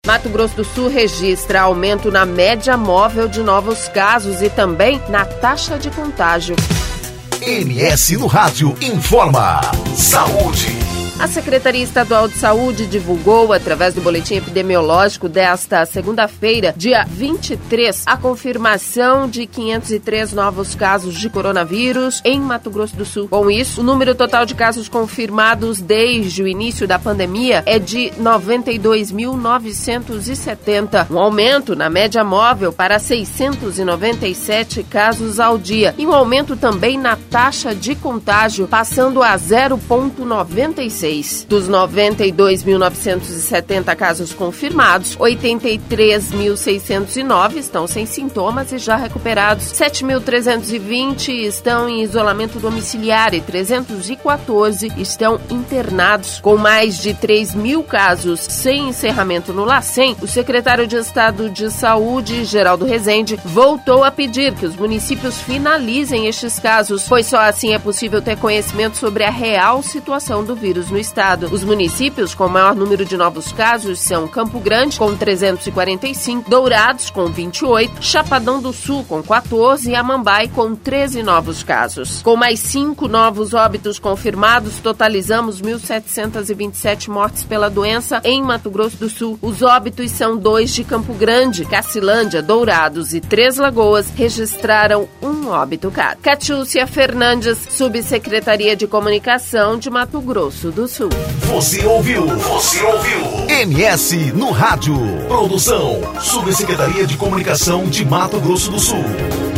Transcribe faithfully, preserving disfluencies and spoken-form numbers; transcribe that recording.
Mato Grosso do Sul registra aumento na média móvel de novos casos e também na taxa de contágio. M S no Rádio informa. Saúde. A Secretaria Estadual de Saúde divulgou, através do boletim epidemiológico desta segunda-feira, dia vinte e três, a confirmação de quinhentos e três novos casos de coronavírus em Mato Grosso do Sul. Com isso, o número total de casos confirmados desde o início da pandemia é de noventa e dois mil novecentos e setenta, um aumento na média móvel para seiscentos e noventa e sete casos ao dia e um aumento também na taxa de contágio, passando a zero vírgula noventa e seis. Dos noventa e dois mil novecentos e setenta casos confirmados, oitenta e três mil seiscentos e nove estão sem sintomas e já recuperados, sete mil trezentos e vinte estão em isolamento domiciliar e trezentos e quatorze estão internados. Com mais de três mil casos sem encerramento no LACEN, o secretário de Estado de Saúde, Geraldo Rezende, voltou a pedir que os municípios finalizem estes casos, pois só assim é possível ter conhecimento sobre a real situação do vírus no estado. Os municípios com maior número de novos casos são Campo Grande, com trezentos e quarenta e cinco, Dourados, com vinte e oito, Chapadão do Sul, com quatorze e Amambai, com treze novos casos. Com mais cinco novos óbitos confirmados, totalizamos mil setecentos e vinte e sete mortes pela doença em Mato Grosso do Sul. Os óbitos são dois de Campo Grande, Cacilândia, Dourados e Três Lagoas registraram um óbito cada. Catiúcia Fernandes, Subsecretaria de Comunicação de Mato Grosso do Sul. Você ouviu? Você ouviu? M S no Rádio. Produção, Subsecretaria de Comunicação de Mato Grosso do Sul.